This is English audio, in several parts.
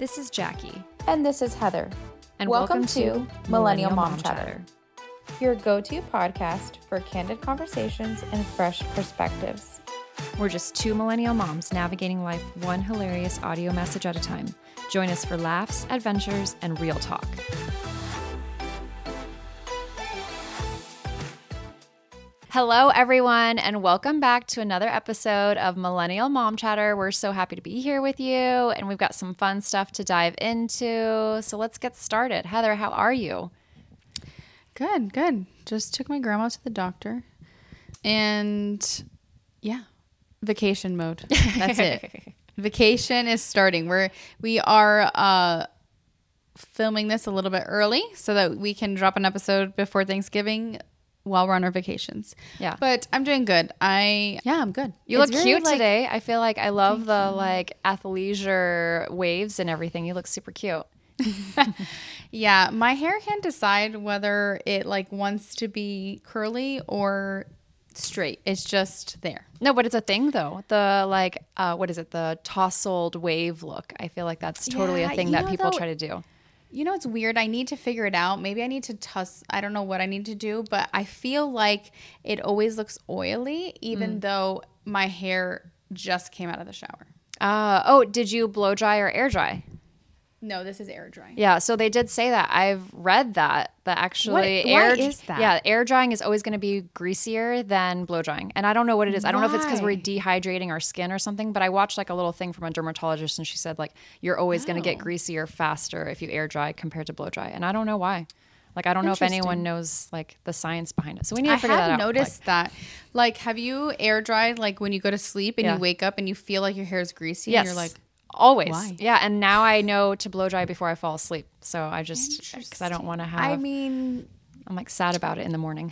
This is Jackie. And this is Heather. And welcome to Millennial Mom Chatter, your go-to podcast for candid conversations and fresh perspectives. We're just two millennial moms navigating life one hilarious audio message at a time. Join us for laughs, adventures, and real talk. Hello, everyone, and welcome back to another episode of Millennial Mom Chatter. We're so happy to be here with you, and we've got some fun stuff to dive into. So let's get started. Heather, how are you? Good. Just took my grandma to the doctor, and yeah, vacation mode. That's it. Vacation is starting. We are filming this a little bit early so that we can drop an episode before Thanksgiving while we're on our vacations. Yeah. But I'm doing good. I'm good. You look cute today. I feel like I love the athleisure waves and everything. You look super cute. Yeah, my hair can't decide whether it wants to be curly or straight. It's just there. No, but it's a thing though. The what is it? The tousled wave look. I feel like that's totally a thing that people try to do. You know, it's weird. I need to figure it out. Maybe I need to I don't know what I need to do, but I feel like it always looks oily, even though my hair just came out of the shower. Did you blow dry or air dry? No, this is air drying. Yeah, so they did say that. I've read that actually why is that? Yeah, air drying is always going to be greasier than blow drying. And I don't know what it is. I don't know if it's because we're dehydrating our skin or something, but I watched a little thing from a dermatologist and she said you're always going to get greasier faster if you air dry compared to blow dry. And I don't know why. I don't know if anyone knows the science behind it. So we need to figure that out. I have noticed that. Have you air dried when you go to sleep and you wake up and you feel like your hair is greasy? Yes. And you're always. Why? Yeah. And now I know to blow dry before I fall asleep. So I just, because I don't want to have, I'm sad about it in the morning.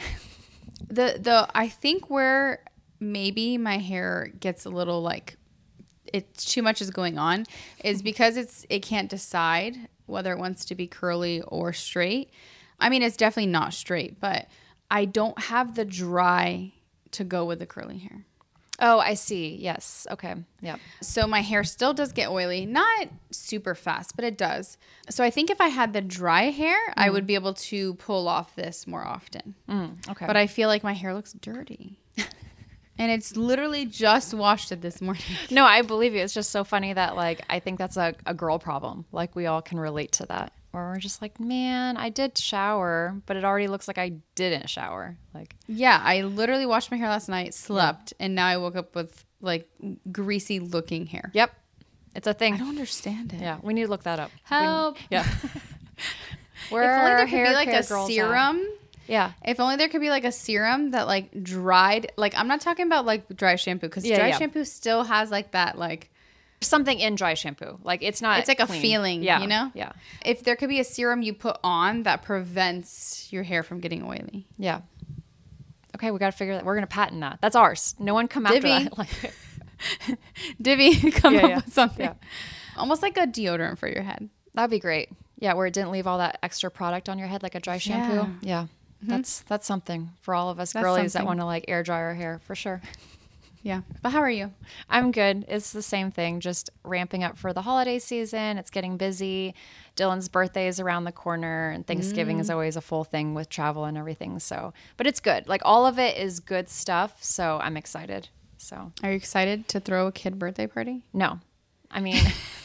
I think where maybe my hair gets a little it's too much is going on is because it can't decide whether it wants to be curly or straight. I mean, it's definitely not straight, but I don't have the dry to go with the curly hair. Oh, I see. Yes. Okay. Yeah. So my hair still does get oily, not super fast, but it does. So I think if I had the dry hair, I would be able to pull off this more often. Okay. But I feel like my hair looks dirty. And it's literally just washed it this morning. No, I believe you. It's just so funny that I think that's a girl problem. We all can relate to that. Or we're just man, I did shower, but it already looks like I didn't shower. Yeah, I literally washed my hair last night, slept, and now I woke up with greasy looking hair. Yep. It's a thing. I don't understand it. Yeah, we need to look that up. Help. Yeah. Where if only there could be a serum. Yeah. If only there could be a serum that dried. I'm not talking about dry shampoo because dry shampoo still has that something in dry shampoo. It's not. It's a clean. feeling, yeah. you know? Yeah. If there could be a serum you put on that prevents your hair from getting oily. Yeah. Okay, we got to figure that. We're going to patent that. That's ours. No one come Divvy. after that. Divvy, come up with something. Yeah. Almost like a deodorant for your head. That'd be great. Yeah, where it didn't leave all that extra product on your head like a dry shampoo. Yeah. Mm-hmm. That's something for all of us girlies that want to air dry our hair for sure. Yeah. But how are you? I'm good. It's the same thing, just ramping up for the holiday season. It's getting busy. Dylan's birthday is around the corner and Thanksgiving is always a full thing with travel and everything. So, but it's good. All of it is good stuff. So I'm excited. So are you excited to throw a kid birthday party? No. I mean,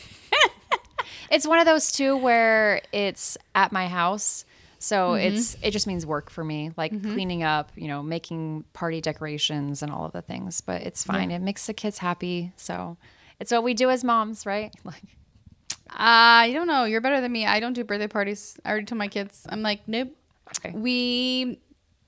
it's one of those too where it's at my house. So it just means work for me, cleaning up, making party decorations and all of the things. But it's fine. Yeah. It makes the kids happy. So it's what we do as moms, right? I don't know. You're better than me. I don't do birthday parties. I already told my kids. I'm nope. Okay.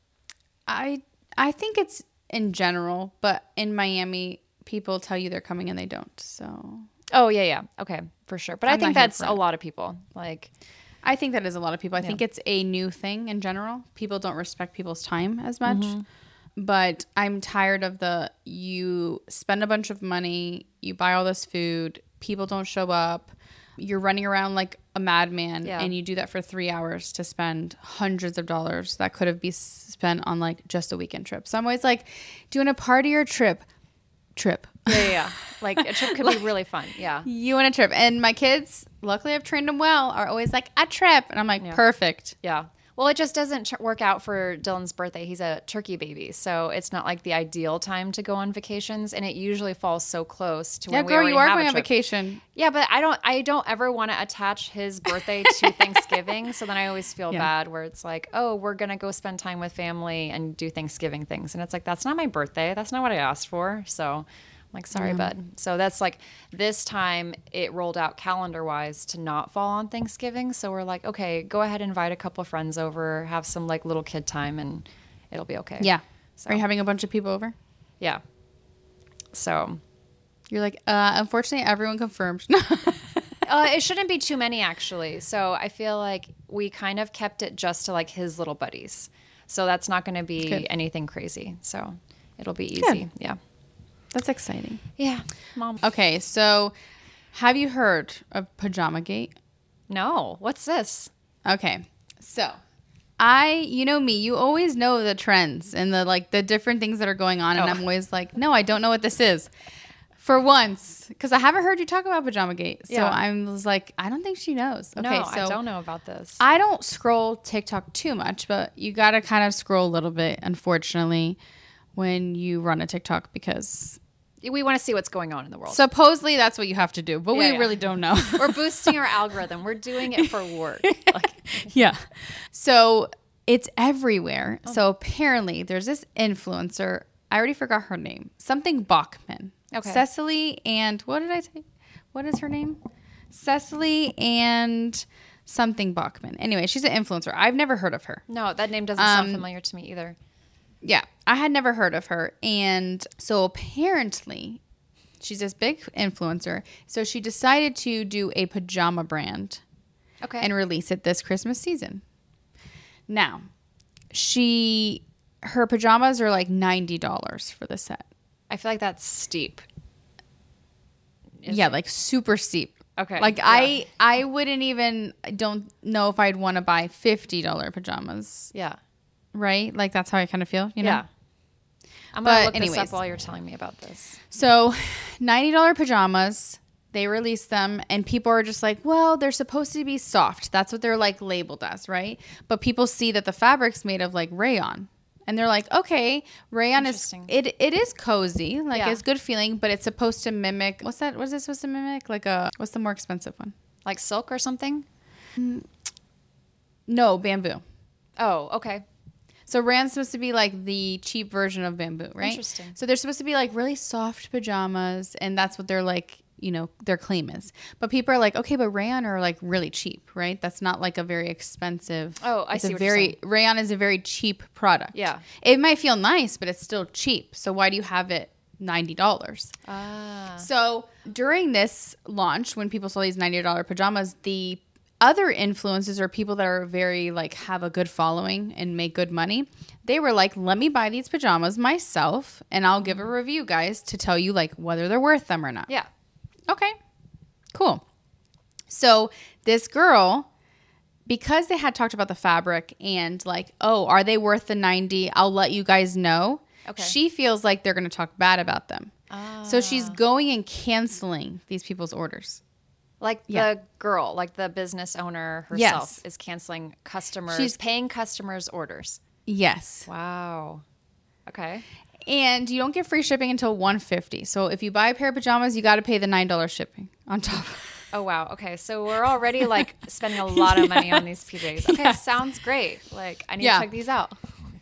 I think it's in general, but in Miami, people tell you they're coming and they don't. So. Oh, yeah. Okay, for sure. But I think that's a lot of people. I think that is a lot of people. I think it's a new thing in general. People don't respect people's time as much. But I'm tired of you spend a bunch of money, you buy all this food, people don't show up, you're running around like a madman, and you do that for 3 hours to spend hundreds of dollars that could have been spent on just a weekend trip. So I'm always do you want a party or a trip? trip. Yeah. Like a trip could be really fun. Yeah. You and a trip. And my kids, luckily I've trained them well, are always like, a trip. And I'm like, perfect. Yeah. Well, it just doesn't work out for Dylan's birthday. He's a turkey baby, so it's not like the ideal time to go on vacations, and it usually falls so close to when we already you are have going a on trip. vacation. Yeah, but I don't ever want to attach his birthday to Thanksgiving, so then I always feel bad where it's like, oh, we're gonna go spend time with family and do Thanksgiving things, and it's like that's not my birthday. That's not what I asked for. So. I'm like, sorry, bud. So that's like this time it rolled out calendar wise to not fall on Thanksgiving. So we're like, okay, go ahead and invite a couple of friends over, have some like little kid time, and it'll be okay. Yeah. So, are you having a bunch of people over? Yeah. So you're like, unfortunately, everyone confirmed. it shouldn't be too many actually. So I feel like we kind of kept it just to like his little buddies. So that's not going to be anything crazy. So it'll be easy. Good. Yeah. That's exciting. Yeah, Mom. Okay, so have you heard of Pajamagate? No. What's this? Okay, so you know me, you always know the trends and the different things that are going on, and I'm always like, no, I don't know what this is. For once, because I haven't heard you talk about Pajamagate, so I was like, I don't think she knows. Okay, No, so I don't know about this. I don't scroll TikTok too much, but you got to kind of scroll a little bit, unfortunately, when you run a TikTok, because we want to see what's going on in the world. Supposedly that's what you have to do, but we really don't know. We're boosting our algorithm. We're doing it for work. Yeah. So it's everywhere. So apparently there's this influencer. I already forgot her name. Something Bachman. Okay. Cecily and what did I say? What is her name? Cecily and something Bachman. Anyway, she's an influencer. I've never heard of her. No, that name doesn't sound familiar to me either. Yeah, I had never heard of her. And so apparently she's this big influencer. So she decided to do a pajama brand and release it this Christmas season. Now, her pajamas are like $90 for the set. I feel like that's steep. Like super steep. Okay. Like I wouldn't even, don't know if I'd want to buy $50 pajamas. Yeah. Right? Like that's how I kind of feel, you know? Yeah. I'm going to look this up while you're telling me about this. So $90 pajamas, they release them and people are just like, well, they're supposed to be soft. That's what they're like labeled as, right? But people see that the fabric's made of like rayon. And they're like, okay, rayon is, it is cozy. Like it's good feeling, but it's supposed to mimic, what's that? What is it supposed to mimic? Like what's the more expensive one? Like silk or something? No, bamboo. Oh, okay. So rayon's supposed to be like the cheap version of bamboo, right? Interesting. So they're supposed to be like really soft pajamas, and that's what they're like, you know, their claim is. But people are like, okay, but rayon are like really cheap, right? That's not like a very expensive. Oh, I see what you're saying. Rayon is a very cheap product. Yeah. It might feel nice, but it's still cheap. So why do you have it $90? So during this launch, when people saw these $90 pajamas, the other influencers or people that are very like have a good following and make good money, they were like, let me buy these pajamas myself and I'll give a review, guys, to tell you like whether they're worth them or not. Yeah. Okay, cool. So this girl, because they had talked about the fabric and like, oh, are they worth the 90? I'll let you guys know. Okay. She feels like they're going to talk bad about them. So she's going and canceling these people's orders. Like the girl, like the business owner herself is canceling customers. She's paying customers' orders. Yes. Wow. Okay. And you don't get free shipping until $150. So if you buy a pair of pajamas, you got to pay the $9 shipping on top. Oh, wow. Okay. So we're already like spending a lot of money on these PJs. Okay. Sounds great. Like I need to check these out.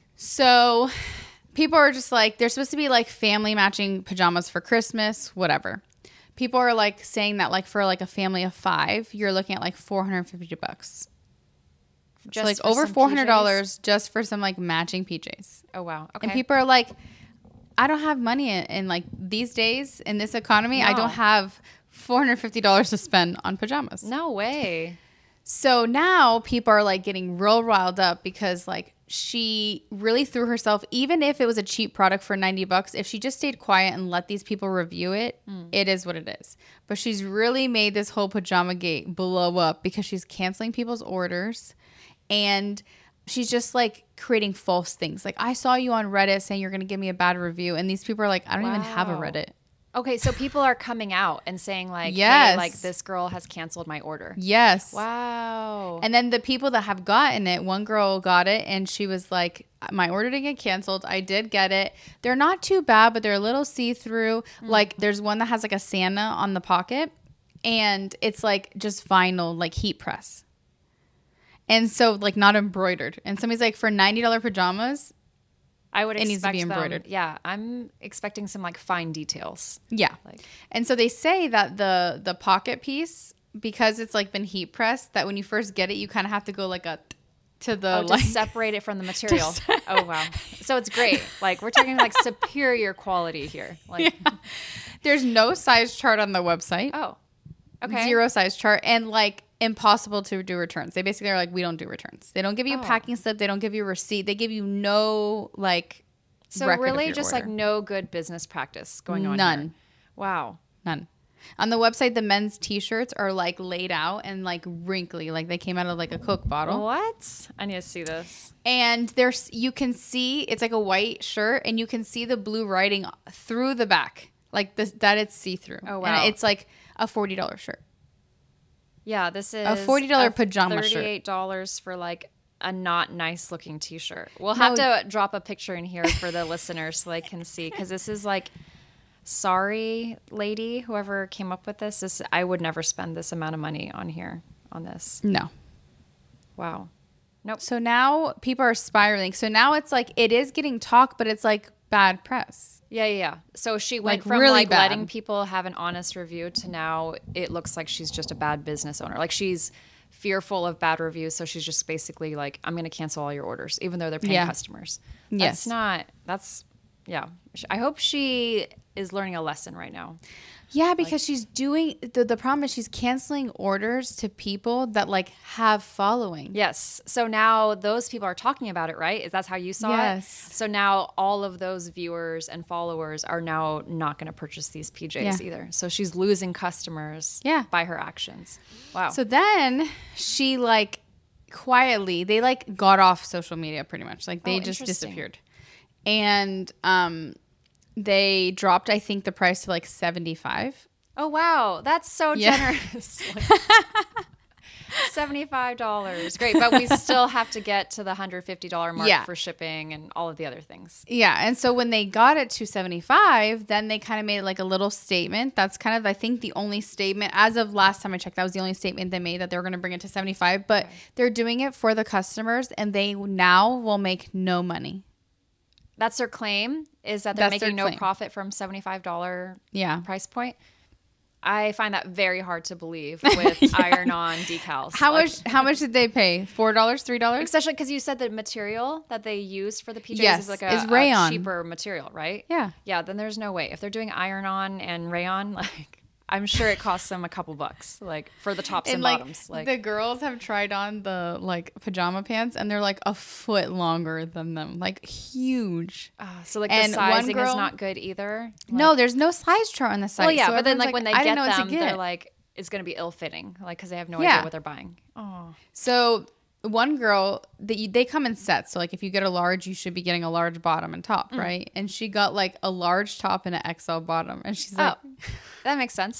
So people are just like, they're supposed to be like family matching pajamas for Christmas, whatever. People are like saying that like for like a family of 5, you're looking at like $450. Just so like over $400 just for some like matching PJs. Oh, wow. Okay. And people are like, I don't have money in like these days in this economy. I don't have $450 to spend on pajamas. No way. So now people are like getting real riled up because like she really threw herself, even if it was a cheap product for $90, if she just stayed quiet and let these people review it, it is what it is. But she's really made this whole Pajamagate blow up because she's canceling people's orders and she's just like creating false things. Like I saw you on Reddit saying you're going to give me a bad review. And these people are like, I don't even have a Reddit. Okay, so people are coming out and saying like, Yes. hey, like this girl has canceled my order. Yes. Wow. And then the people that have gotten it, one girl got it and she was like, my order didn't get canceled. I did get it. They're not too bad, but they're a little see-through. Like there's one that has like a Santa on the pocket and it's like just vinyl, like heat press. And so like not embroidered. And somebody's like, for $90 pajamas, I would expect needs to be embroidered. Yeah, I'm expecting some like fine details. yeah. Like, And so they say that the pocket piece, because it's like been heat pressed, that when you first get it, you kind of have to go like to the to separate it from the material. Oh wow. So it's great. Like we're talking like superior quality here. Like There's no size chart on the website. oh. Okay. 0 size chart, and like impossible to do returns. They basically are like, we don't do returns. They don't give you a packing slip. They don't give you a receipt. They give you no like So record of really your just order. like no good business practice going on. None. Here. Wow. None. On the website, the men's t-shirts are like laid out and like wrinkly, like they came out of like a Coke bottle. What? I need to see this. And there's, you can see it's like a white shirt, and you can see the blue writing through the back, like this, that it's see-through. Oh, wow. And it's like a $40 shirt. Yeah, this is A $40 pajama shirt. $38 for like a not nice looking t-shirt. We'll have to drop a picture in here for the listeners so they can see, because this is like, sorry, lady, whoever came up with this, I would never spend this amount of money on here on this. No. Wow. Nope. So now people are spiraling. So now it's like, it is getting talk, but it's like bad press. Yeah. So she went Like, from really like bad. letting people have an honest review to now it looks like she's just a bad business owner. Like she's fearful of bad reviews, so she's just basically like, I'm going to cancel all your orders, even though they're paying customers. Yes. Yeah. I hope she is learning a lesson right now. Yeah, because she's doing, the problem is she's canceling orders to people that like have following. Yes. So now those people are talking about it, right? That's how you saw Yes. it? So now all of those viewers and followers are now not going to purchase these PJs either. So she's losing customers by her actions. Wow. So then she like quietly, they like got off social media pretty much. Like they just interesting. disappeared. And they dropped, I think, the price to like $75. Oh, wow. That's so generous. $75. Great. But we still have to get to the $150 mark for shipping and all of the other things. Yeah. And so when they got it to $75, then they kind of made like a little statement. That's kind of, I think, the only statement as of last time I checked. That was the only statement they made, that they were going to bring it to $75. But they're doing it for the customers, and they now will make no money. That's their claim, is that they're That's their making no claim. profit from $75 Yeah. price point. I find that very hard to believe with iron-on decals. How much did they pay? $4, $3? Especially because you said the material that they use for the PJs Yes, is like is a rayon. cheaper material, right? Yeah. Yeah, then there's no way. If they're doing iron-on and rayon, like I'm sure it costs them a couple bucks, like for the tops and like, bottoms. Like the girls have tried on the like pajama pants, and they're like a foot longer than them, like huge. so like and the one sizing girl- is not good either. No, there's no size chart on the site. Well, yeah, so but then everyone's like when they I get didn't know what them, to get. they're like, it's going to be ill-fitting, like because they have no Yeah. idea what they're buying. Oh, So one girl, they come in sets. So like if you get a large, you should be getting a large bottom and top, right? And she got like a large top and an XL bottom, and she's like, that makes sense.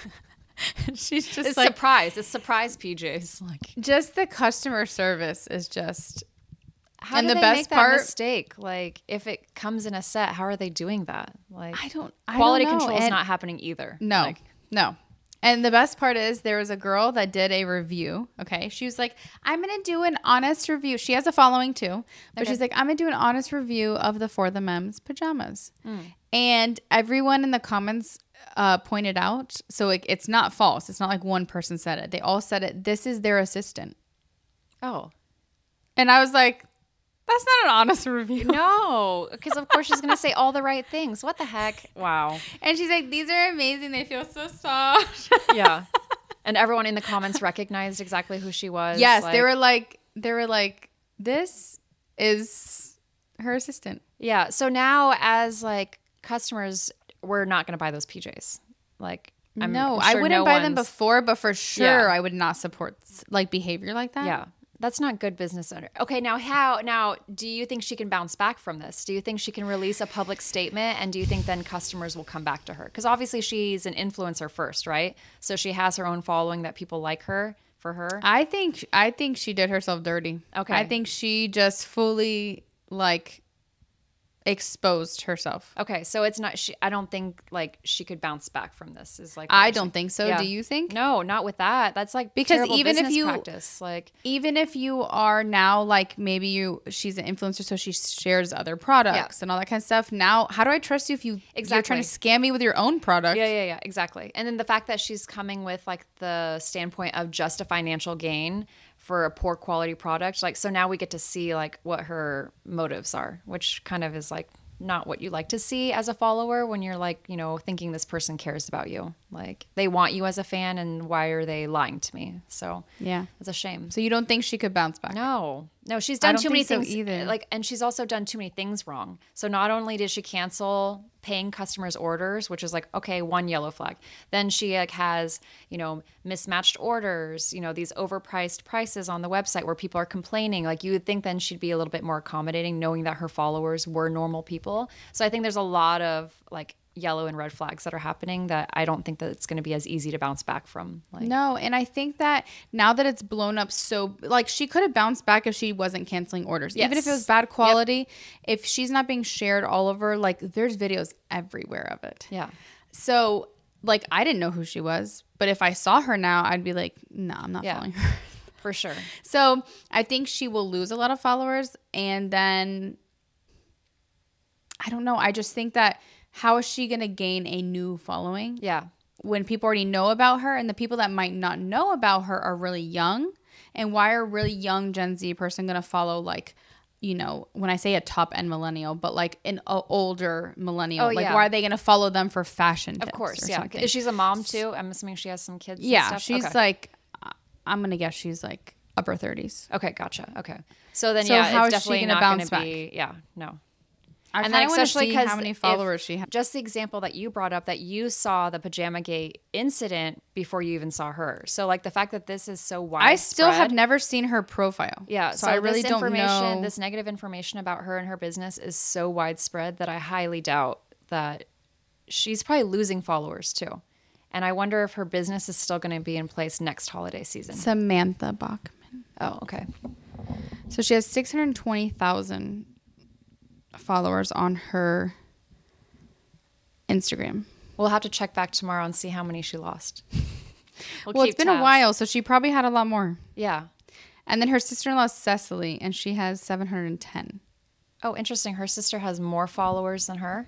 she's just It's like, surprise. It's surprise PJs. Like, just the customer service is just. how And do the they best make that part- mistake? Like, if it comes in a set, how are they doing that? Like, I quality don't know. control is And- not happening either. No, Like, no. And the best part is there was a girl that did a review. Okay. She was like, I'm going to do an honest review. She has a following too. But she's like, I'm going to do an honest review of the For the Mems pajamas. And everyone in the comments pointed out. So it's not false. It's not like one person said it. They all said it. This is their assistant. oh. And I was like, that's not an honest review. No, because of course she's going to say all the right things. What the heck? Wow. And she's like, these are amazing. They feel so soft. Yeah. And everyone in the comments recognized exactly who she was. Yes, like, they were like, this is her assistant. Yeah. So now, as like customers, we're not going to buy those PJs. Like, I'm No, sure I wouldn't no buy them one's- before, but for sure Yeah. I would not support like behavior like that. Yeah. That's not good business owner. Okay, now do you think she can bounce back from this? Do you think she can release a public statement, and do you think then customers will come back to her? Because obviously she's an influencer first, right? So she has her own following that people like her for her. I think she did herself dirty. Okay. I think she just fully like exposed herself. Okay, so it's not I don't think like she could bounce back from this. Is like I don't think so. Yeah. Do you think? No, not with that. That's like because even if you practice, like even if you are now like maybe she's an influencer, so she shares other products and all that kind of stuff. Now, how do I trust you if you're trying to scam me with your own product? Yeah, exactly. And then the fact that she's coming with like the standpoint of just a financial gain for a poor quality product, like, so now we get to see like what her motives are, which kind of is like not what you like to see as a follower when you're like, you know, thinking this person cares about you. Like they want you as a fan, and why are they lying to me? So yeah, it's a shame. So you don't think she could bounce back? No, she's done too many things either. Like, and she's also done too many things wrong. So not only did she cancel paying customers' orders, which is like, okay, one yellow flag. Then she like has, you know, mismatched orders, you know, these overpriced prices on the website where people are complaining. Like you would think then she'd be a little bit more accommodating, knowing that her followers were normal people. So I think there's a lot of like yellow and red flags that are happening that I don't think that it's going to be as easy to bounce back from. Like, no, and I think that now that it's blown up so, like, she could have bounced back if she wasn't canceling orders. Yes. Even if it was bad quality, if she's not being shared all over, like, there's videos everywhere of it. Yeah. So, like, I didn't know who she was, but if I saw her now, I'd be like, no, I'm not following her. For sure. So I think she will lose a lot of followers, and then I don't know. I just think that how is she going to gain a new following? Yeah. When people already know about her, and the people that might not know about her are really young. And why are a really young Gen Z person going to follow, like, you know, when I say a top end millennial, but like an older millennial, why are they going to follow them for fashion tips? Of course. Yeah. Something? She's a mom too. I'm assuming she has some kids. Yeah. And stuff. She's like, I'm going to guess she's like upper 30s. Okay. Gotcha. Okay. So then, how it's is she definitely gonna not bounce going to be, no. And then especially because how many followers she has. Just the example that you brought up, that you saw the Pajamagate incident before you even saw her. So like the fact that this is so widespread. I still have never seen her profile. Yeah. So I really don't know. This negative information about her and her business is so widespread that I highly doubt that she's probably losing followers too. And I wonder if her business is still going to be in place next holiday season. Samantha Bachman. Oh, okay. So she has 620,000 followers on her Instagram. We'll have to check back tomorrow and see how many she lost. Well, it's been a while, so she probably had a lot more. Yeah. And then her sister-in-law is Cecily, and she has 710. Oh, interesting. Her sister has more followers than her.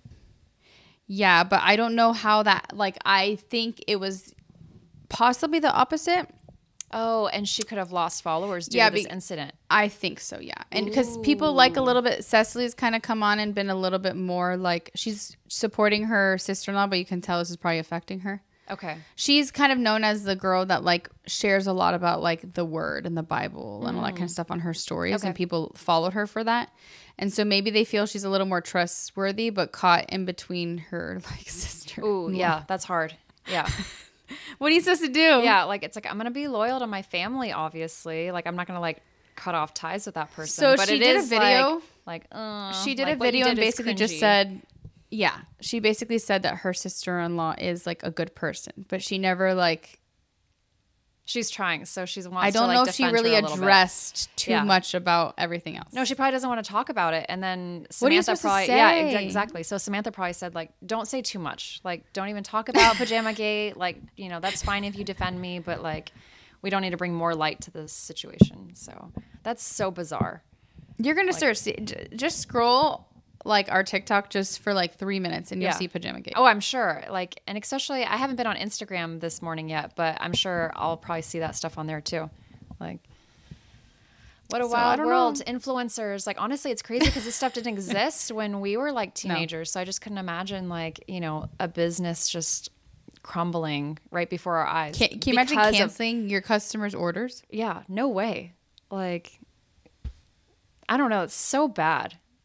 Yeah, but I don't know how that, like, I think it was possibly the opposite. Oh, and she could have lost followers due to this incident. I think so, yeah. And because people like a little bit, Cecily's kind of come on and been a little bit more like, she's supporting her sister-in-law, but you can tell this is probably affecting her. Okay. She's kind of known as the girl that like shares a lot about like the word and the Bible and all that kind of stuff on her stories. And people followed her for that. And so maybe they feel she's a little more trustworthy, but caught in between her like sister. Ooh, yeah, that's hard. Yeah. What are you supposed to do? Yeah, like it's like I'm gonna be loyal to my family, obviously. Like I'm not gonna like cut off ties with that person. So but she did a video. She did a video and basically just said, yeah, she basically said that her sister-in-law is like a good person, but she never like. She's trying, so she's wants. I don't to, know like, if she really addressed too much about everything else. No, she probably doesn't want to talk about it. And then Samantha what are you supposed probably, to say? Yeah, exactly. So Samantha probably said like, don't say too much. Like, don't even talk about Pajamagate. Like, you know, that's fine if you defend me, but like, we don't need to bring more light to this situation. So that's so bizarre. You're gonna just scroll like our TikTok just for like 3 minutes and you'll see Pajamagate. Oh, I'm sure. Like, and especially I haven't been on Instagram this morning yet, but I'm sure I'll probably see that stuff on there too. Like, what a wild world. Influencers. Like, honestly, it's crazy because this stuff didn't exist when we were like teenagers. So I just couldn't imagine like, you know, a business just crumbling right before our eyes. Can you imagine canceling your customers' orders? Yeah, no way. Like, I don't know. It's so bad.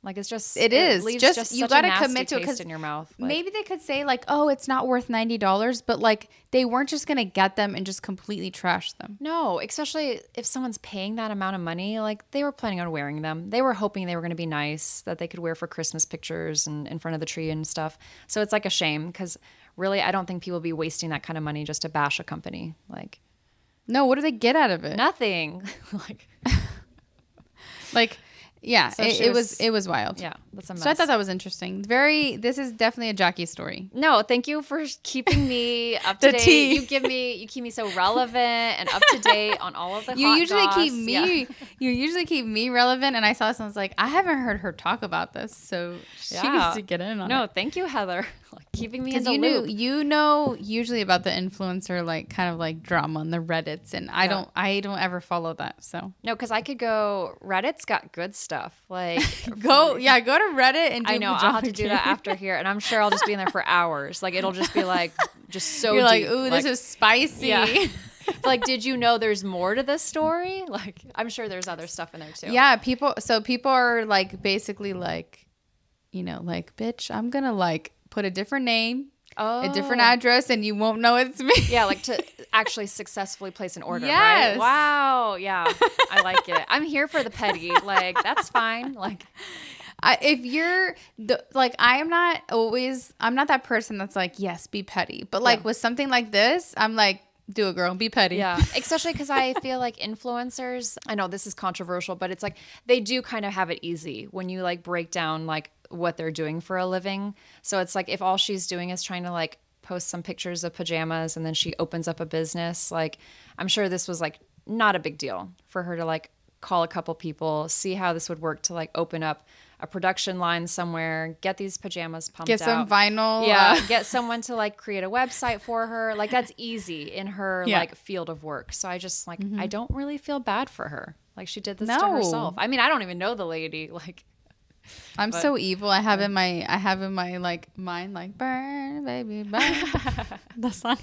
Like it's just it is just you got to commit to it because in your mouth. Like, maybe they could say like, oh, it's not worth $90, but like they weren't just gonna get them and just completely trash them. No, especially if someone's paying that amount of money, like they were planning on wearing them. They were hoping they were going to be nice, that they could wear for Christmas pictures and in front of the tree and stuff. So it's like a shame because really, I don't think people be wasting that kind of money just to bash a company. Like, no, what do they get out of it? Nothing. like. Yeah, so it was wild. Yeah, that's a mess. So I thought that was interesting. This is definitely a Jackie story. No, thank you for keeping me up to date. You keep me so relevant and up to date on all of the You usually keep me relevant, and I saw this and I was like, I haven't heard her talk about this, so she needs to get in on it. No, thank you, Heather. Keeping me in the loop. You know usually about the influencer like kind of like drama on the Reddits, and I don't ever follow that. So no, because I could go. Reddit's got good stuff. Like go to Reddit and do I know I'll have to do that after here, and I'm sure I'll just be in there for hours. Like it'll just be like just so. You're deep. Like, ooh, this is spicy. Yeah. Like, did you know there's more to this story? Like, I'm sure there's other stuff in there too. Yeah, people are like basically like, like, bitch, I'm gonna like put a different name, a different address, and you won't know it's me. Yeah, like to actually successly place an order, yes. Right? Wow, yeah, I like it. I'm here for the petty. Like, that's fine. Like, if you're I'm not that person that's like, yes, be petty. But like with something like this, I'm like, do it, girl, be petty. Yeah, especially because I feel like influencers, I know this is controversial, but it's like they do kind of have it easy when you like break down like what they're doing for a living. So it's like if all she's doing is trying to like post some pictures of pajamas and then she opens up a business, like I'm sure this was like not a big deal for her to like call a couple people, see how this would work to like open up a production line somewhere, get these pajamas pumped out. Get some vinyl. Yeah, get someone to like create a website for her. Like that's easy in her like field of work. So I just like, I don't really feel bad for her. Like she did this to herself. I mean, I don't even know the lady. Like I'm so evil. I have in my like mind like burn baby burn. The song.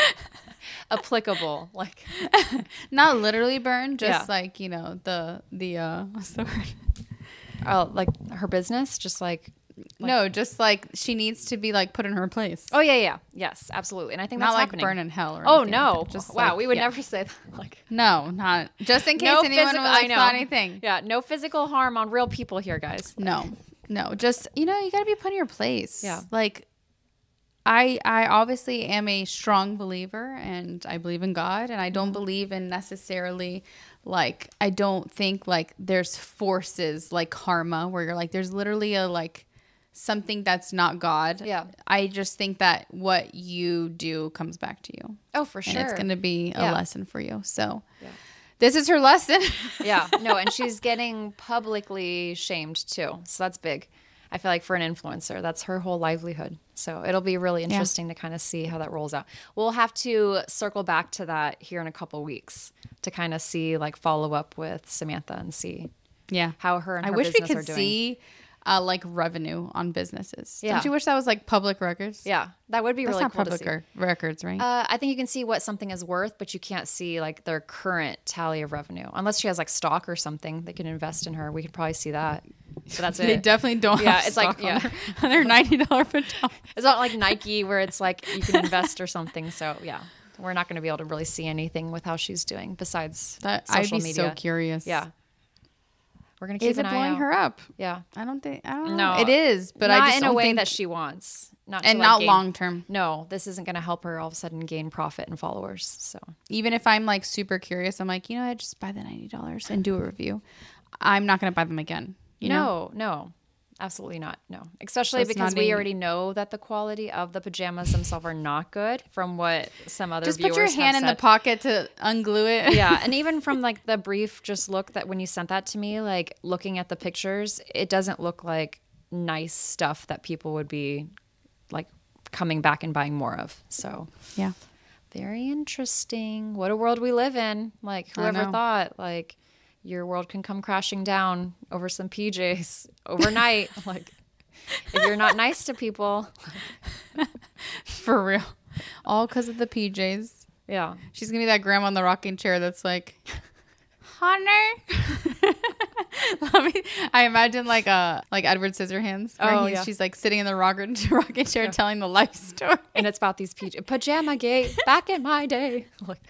Applicable, like not literally burn, just like the what's the word? Oh, like her business, just like no, just like she needs to be like put in her place. Oh yeah, yes, absolutely. And I think not that's like happening. Burn in hell or anything. Oh no, like just wow, like, we would never say that. Like no, not just in case anyone would like thought anything. Yeah, no physical harm on real people here, guys. No, just you gotta be put in your place. Yeah, like. I obviously am a strong believer and I believe in God and I don't believe in necessarily like I don't think like there's forces like karma where you're like there's literally a like something that's not God. Yeah. I just think that what you do comes back to you. Oh, for sure. And it's going to be a lesson for you. So this is her lesson. Yeah. No, and she's getting publicly shamed too. So that's big. I feel like for an influencer, that's her whole livelihood. So it'll be really interesting to kind of see how that rolls out. We'll have to circle back to that here in a couple weeks to kind of see, like, follow up with Samantha and see how her and her business are doing. I wish we could see like revenue on businesses. Yeah. Don't you wish that was like public records? Yeah, that would be really cool to see. Public records, right? I think you can see what something is worth, but you can't see like their current tally of revenue unless she has like stock or something. They can invest in her. We could probably see that. So that's it. They definitely don't. Yeah, it's like on their $90 pajamas. It's not like Nike where it's like you can invest or something. So yeah, we're not going to be able to really see anything with how she's doing besides social media. I'd be so curious. Yeah. We're gonna keep an eye out. Is it blowing her up? Yeah, I don't know. It is, but not I just in don't a way think that she wants. Not long term. No, this isn't gonna help her all of a sudden gain profit and followers. So even if I'm like super curious, I'm like, I just buy the $90 and do a review. I'm not gonna buy them again. No, absolutely not. No, especially because we already know that the quality of the pajamas themselves are not good from what some other just viewers put your hand in the pocket to unglue it. Yeah, and even from like the brief just look that when you sent that to me, like looking at the pictures, it doesn't look like nice stuff that people would be like coming back and buying more of. So yeah, very interesting. What a world we live in. Like whoever thought like your world can come crashing down over some PJs overnight. Like, if you're not nice to people. For real. All because of the PJs. Yeah. She's going to be that grandma in the rocking chair that's like, honey. I imagine like Edward Scissorhands. Where she's like sitting in the rocking chair telling the life story. And it's about these pajama gate back in my day.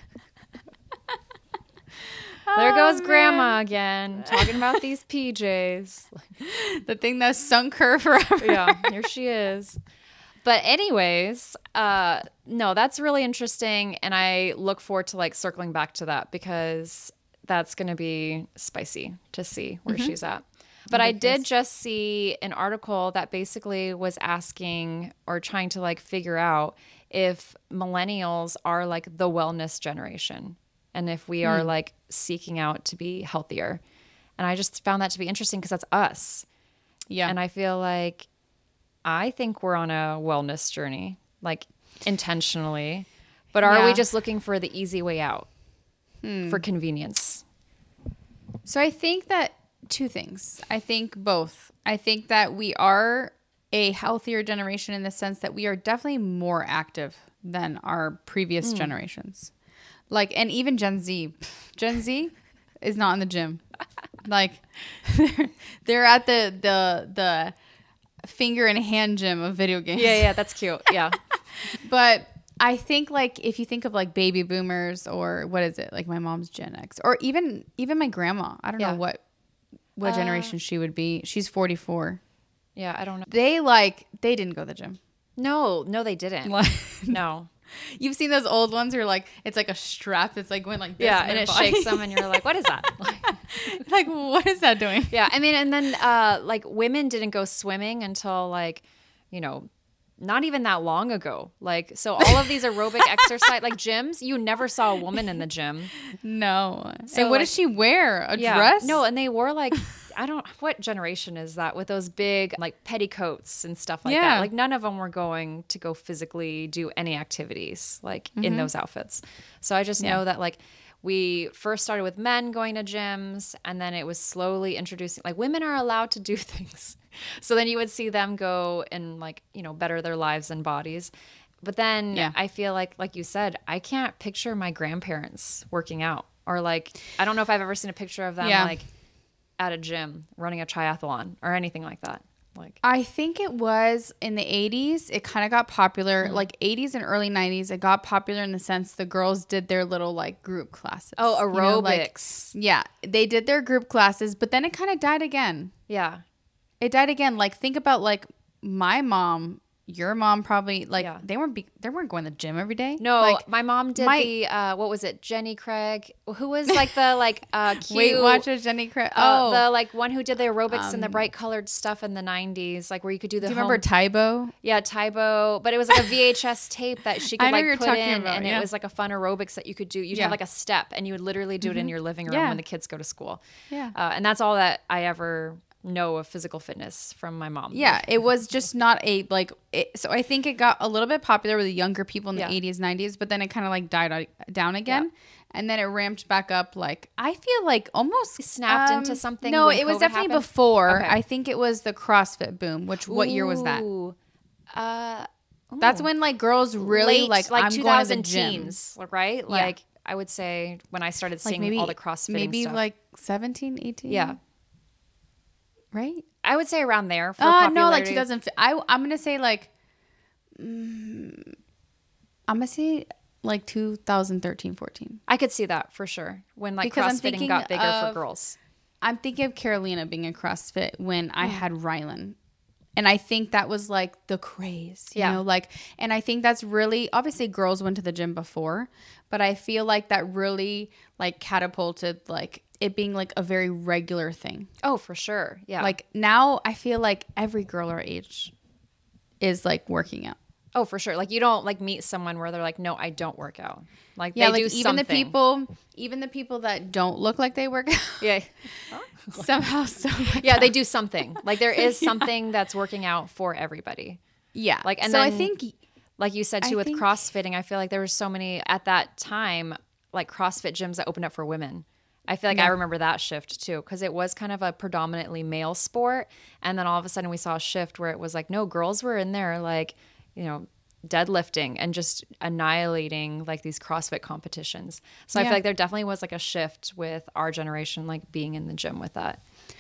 There goes Grandma again, talking about these PJs. The thing that sunk her forever. Yeah, here she is. But anyways, no, that's really interesting. And I look forward to like circling back to that because that's going to be spicy to see where she's at. But I did just see an article that basically was asking or trying to like figure out if millennials are like the wellness generation and if we are like seeking out to be healthier. And I just found that to be interesting because that's us. Yeah. And I feel like I think we're on a wellness journey, like intentionally. But are we just looking for the easy way out for convenience? So I think that two things. I think both. I think that we are a healthier generation in the sense that we are definitely more active than our previous generations. Like, and even Gen Z. Gen Z is not in the gym. Like, they're at the finger and hand gym of video games. Yeah, that's cute. Yeah. But I think like if you think of like baby boomers or what is it? Like my mom's Gen X or even my grandma. I don't know what generation she would be. She's 44. Yeah, I don't know. They didn't go to the gym. No, they didn't. No. You've seen those old ones where like it's like a strap that's like going like this. Yeah, and it shakes them and you're like, what is that? Like, what is that doing? Yeah, I mean, and then like women didn't go swimming until like, not even that long ago. Like, so all of these aerobic exercise, like gyms, you never saw a woman in the gym. No. So and what does she wear? A dress? No, and they wore like, what generation is that with those big like petticoats and stuff like that? Like none of them were going to go physically do any activities like in those outfits. So I just know that like we first started with men going to gyms and then it was slowly introducing like women are allowed to do things. So then you would see them go and like, better their lives and bodies. But then I feel like you said, I can't picture my grandparents working out or like, I don't know if I've ever seen a picture of them like at a gym running a triathlon or anything like that. Like, I think it was in the 80s. It kind of got popular, like 80s and early 90s. It got popular in the sense the girls did their little like group classes. Oh, aerobics. They did their group classes, but then it kind of died again. Yeah. It died again. Like think about like my mom, your mom probably like they weren't going to the gym every day. No, like, my mom did the what was it? Jenny Craig, who was like the like cute Weight Watchers. Jenny Craig. The like one who did the aerobics and the bright colored stuff in the 90s, like where you could do the. Do you remember Tybo? Yeah, Tybo, but it was like a VHS tape that she could like put in, about, and it was like a fun aerobics that you could do. You'd have like a step, and you would literally do it in your living room when the kids go to school. Yeah, and that's all that I ever know of physical fitness from my mom. Yeah, it was just not a like so I think it got a little bit popular with the younger people in the 80s 90s, but then it kind of like died down again and then it ramped back up. Like I feel like almost snapped into something. No, it was definitely happened? Before. Okay. I think it was the CrossFit boom. What year was that? That's when like girls really late, like I'm 2000 going to the teens, right? Like I would say when I started seeing all the CrossFit maybe stuff. like 17 18. Yeah. Right? I would say around there for popularity. No, like 2000. I'm going to say like I'm going to say like 2013, 14. I could see that for sure. When like CrossFitting got bigger for girls. I'm thinking of Carolina being a CrossFit when I had Rylan. And I think that was like the craze, you know, like, and I think that's really, obviously girls went to the gym before, but I feel like that really like catapulted like it being like a very regular thing. Oh, for sure. Yeah. Like now I feel like every girl our age is like working out. Oh, for sure. Like you don't like meet someone where they're like, no, I don't work out. Like they do even something. even the people that don't look like they work out. Yeah. Somehow. They do something. Like there is something that's working out for everybody. Yeah. Like, and so then, I think, like you said too, with CrossFitting, I feel like there were so many at that time, like CrossFit gyms that opened up for women. I feel like I remember that shift too, because it was kind of a predominantly male sport. And then all of a sudden we saw a shift where it was like, no, girls were in there, like, you know, deadlifting and just annihilating like these CrossFit competitions. So I feel like there definitely was like a shift with our generation, like being in the gym with that.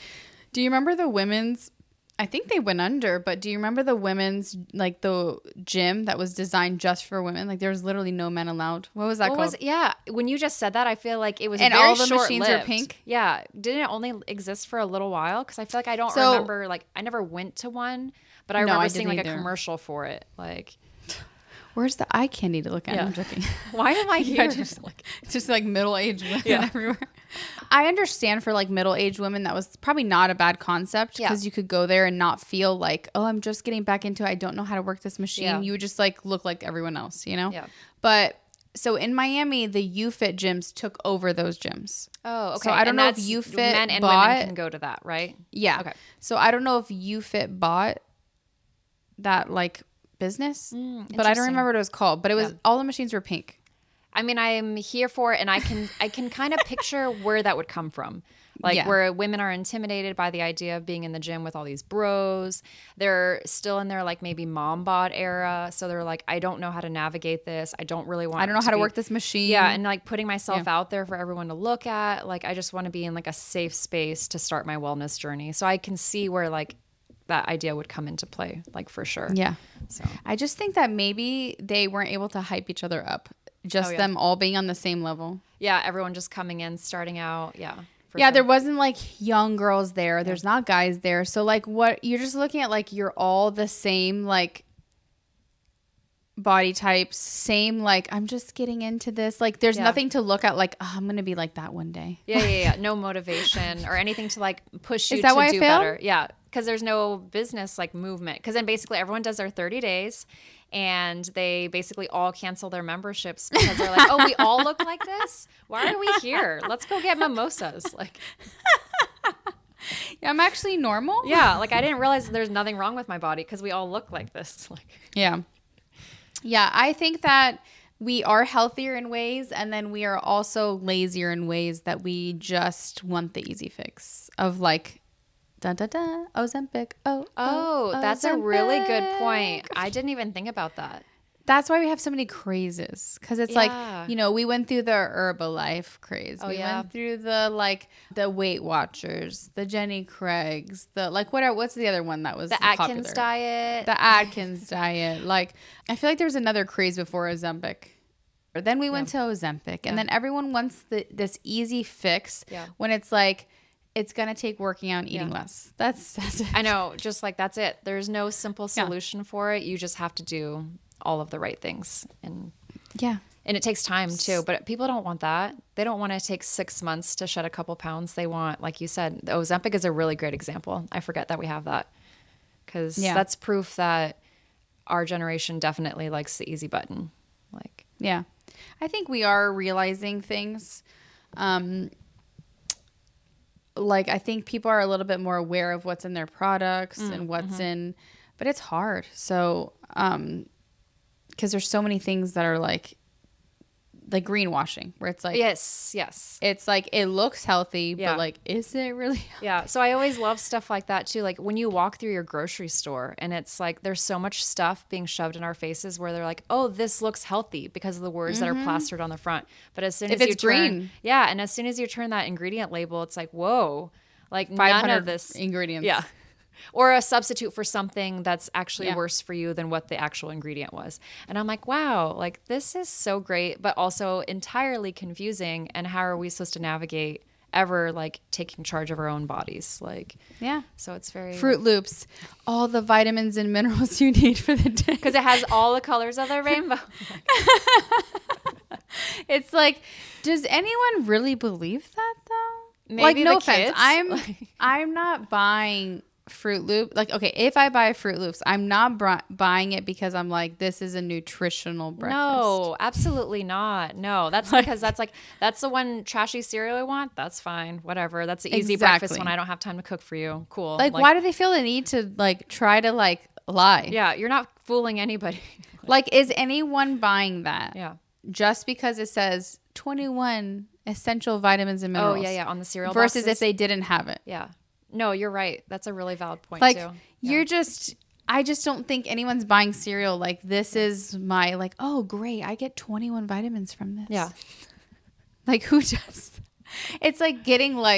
Do you remember the women's? I think they went under, but do you remember the women's, like the gym that was designed just for women? Like there was literally no men allowed. What was that called? Yeah, when you just said that, I feel like it was and very all the short-lived. machines are pink. Yeah, didn't it only exist for a little while? Because I feel like I don't remember. Like I never went to one, but I remember seeing like a commercial for it. Like, where's the eye candy to look at? Yeah. I'm joking. Why am I here? just like middle-aged women everywhere. I understand for like middle-aged women that was probably not a bad concept because you could go there and not feel like, oh, I'm just getting back into it. I don't know how to work this machine. Yeah. You would just like look like everyone else, you know? Yeah. But so in Miami, the YouFit gyms took over those gyms. Oh, okay. So I don't know if YouFit men and women can go to that, right? Yeah. Okay. So I don't know if YouFit bought that like business, but I don't remember what it was called. But it was all the machines were pink. I mean, I am here for it, and I can kind of picture where that would come from. Like where women are intimidated by the idea of being in the gym with all these bros. They're still in their like maybe mom bod era. So they're like, I don't know how to navigate this. I don't know how to work this machine. Yeah. And like putting myself out there for everyone to look at. Like I just want to be in like a safe space to start my wellness journey. So I can see where like that idea would come into play, like for sure. Yeah. So I just think that maybe they weren't able to hype each other up. Just them all being on the same level. Yeah, everyone just coming in, starting out. Yeah. Yeah, there wasn't like young girls there. Yeah. There's not guys there. So like what you're just looking at like you're all the same like body types, same like I'm just getting into this. Like there's nothing to look at like, oh, I'm going to be like that one day. Yeah. No motivation or anything to like push you to do better. Yeah, because there's no business like movement. Because then basically everyone does their 30 days. And they basically all cancel their memberships because they're like, oh, we all look like this? Why are we here? Let's go get mimosas. Like, I'm actually normal. Yeah. Like I didn't realize there's nothing wrong with my body because we all look like this. Like, yeah. I think that we are healthier in ways, and then we are also lazier in ways that we just want the easy fix of like, Ozempic. Oh, that's a really good point. I didn't even think about that. That's why we have so many crazes. Because it's like, you know, we went through the Herbalife craze. We went through the Weight Watchers, the Jenny Craig's, the like what's the other one that was the Atkins diet? The Atkins diet. Like, I feel like there was another craze before Ozempic. Then we went to Ozempic. And then everyone wants this easy fix when it's like, it's going to take working out and eating less. That's it. I know. Just like that's it. There's no simple solution for it. You just have to do all of the right things. And it takes time too. But people don't want that. They don't want to take 6 months to shed a couple pounds. They want, like you said, the Ozempic is a really great example. I forget that we have that because that's proof that our generation definitely likes the easy button. Like, yeah, I think we are realizing things. Like I think people are a little bit more aware of what's in their products and what's in, but it's hard. So, because there's so many things that are like greenwashing, where it's like yes, it's like it looks healthy, but like is it really healthy? Yeah. So I always love stuff like that too. Like when you walk through your grocery store and it's like there's so much stuff being shoved in our faces where they're like, oh, this looks healthy because of the words that are plastered on the front. But as soon as you turn, and as soon as you turn that ingredient label, it's like, whoa, like 500 none of this ingredients. Yeah. Or a substitute for something that's actually worse for you than what the actual ingredient was. And I'm like, wow, like this is so great, but also entirely confusing. And how are we supposed to navigate ever like taking charge of our own bodies? Like, so it's very Fruit Loops, all the vitamins and minerals you need for the day. Because it has all the colors of the rainbow. It's like, does anyone really believe that though? Maybe like, no offense. I'm not buying Fruit Loop. Like, okay, if I buy Fruit Loops, I'm not buying it because I'm like, this is a nutritional breakfast. No, absolutely not. No, that's because that's the one trashy cereal I want. That's fine. Whatever. That's the easy breakfast when I don't have time to cook for you. Cool. Like why do they feel the need to like try to like lie? Yeah, you're not fooling anybody. Like, is anyone buying that? Yeah. Just because it says 21 essential vitamins and minerals. Oh, yeah, on the cereal versus boxes. If they didn't have it. Yeah. No, you're right. That's a really valid point like, too. You're just, I just don't think anyone's buying cereal like this is my like, oh great, I get 21 vitamins from this. Yeah. Like who does? It's like getting like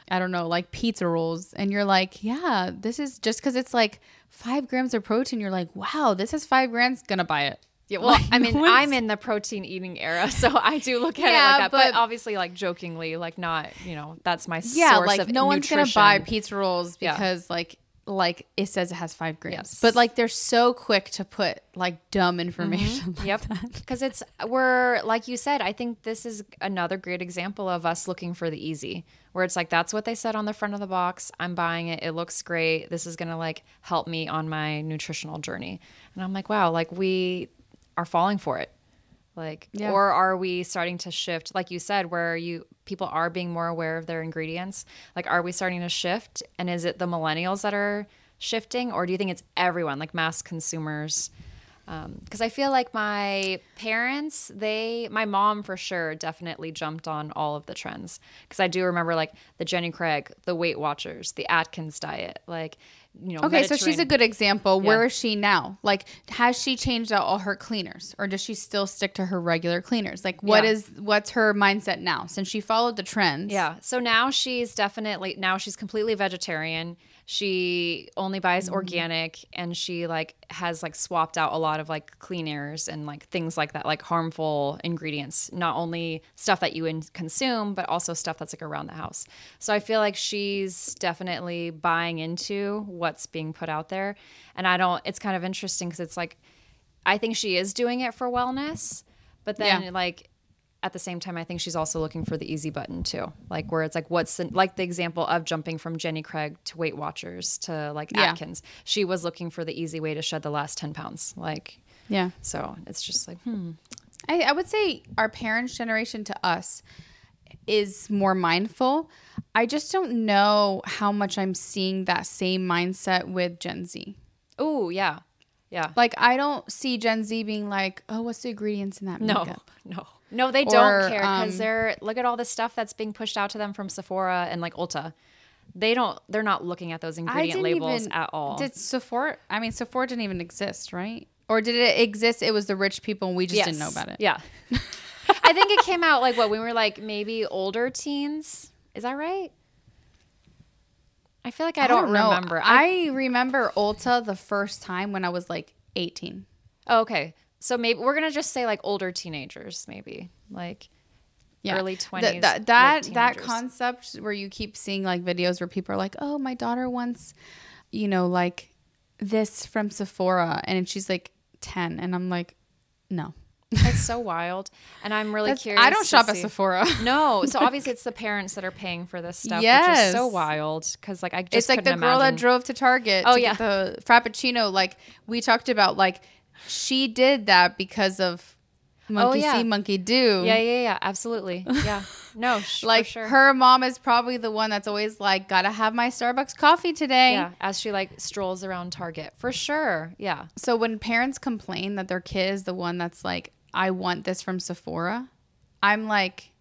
I don't know, like pizza rolls. And you're like, yeah, this is just because it's like 5 grams of protein. You're like, wow, this is 5 grams. Gonna buy it. Yeah, well, like, I mean, I'm in the protein eating era, so I do look at it like that. But obviously, like jokingly, like not, that's my source like of no one's nutrition. gonna buy pizza rolls because like it says it has 5 grams. Yes. But like they're so quick to put like dumb information. Mm-hmm. Like because we're like you said, I think this is another great example of us looking for the easy, where it's like that's what they said on the front of the box. I'm buying it. It looks great. This is gonna like help me on my nutritional journey. And I'm like, wow, like we are falling for it. Like, or are we starting to shift, like you said, where people are being more aware of their ingredients? Like, are we starting to shift? And is it the millennials that are shifting, or do you think it's everyone, like mass consumers? Because I feel like my parents, my mom for sure definitely jumped on all of the trends. Because I do remember like the Jenny Craig, the Weight Watchers, the Atkins diet, like, okay, so she's a good example. Yeah. Where is she now? Like, has she changed out all her cleaners, or does she still stick to her regular cleaners? Like, what's her mindset now since she followed the trends? Yeah. So now she's completely vegetarian. She only buys organic, and she like has like swapped out a lot of like cleaners and like things like that, like harmful ingredients, not only stuff that you consume, but also stuff that's like around the house. So I feel like she's definitely buying into what's being put out there. And it's kind of interesting because it's like, I think she is doing it for wellness, but then like, at the same time, I think she's also looking for the easy button too. Like where it's like, like the example of jumping from Jenny Craig to Weight Watchers to like Atkins. She was looking for the easy way to shed the last 10 pounds. Like, so it's just like, I would say our parents' generation to us is more mindful. I just don't know how much I'm seeing that same mindset with Gen Z. Oh, yeah. Yeah. Like, I don't see Gen Z being like, oh, what's the ingredients in that makeup? No, they don't care because look at all the stuff that's being pushed out to them from Sephora and like Ulta. They're not looking at those ingredient labels at all. Did Sephora didn't even exist, right? Or did it exist? It was the rich people and we just didn't know about it. Yeah. I think it came out like when we were like maybe older teens. Is that right? I feel like I don't remember. I remember Ulta the first time when I was like 18. Oh, okay. So maybe we're going to just say like older teenagers, maybe like early 20s. That concept where you keep seeing like videos where people are like, oh, my daughter wants, like this from Sephora. And she's like 10. And I'm like, no. It's so wild. And I'm really curious. I don't shop at Sephora. No. So obviously it's the parents that are paying for this stuff, which is so wild. Because like I just couldn't imagine. It's like the girl that drove to Target to get the Frappuccino. Like we talked about, like she did that because of Monkey See, Monkey Do. Yeah. Absolutely. Yeah. No, like for sure. Her mom is probably the one that's always like, gotta have my Starbucks coffee today. Yeah. As she like strolls around Target. For sure. Yeah. So when parents complain that their kid is the one that's like, I want this from Sephora, I'm like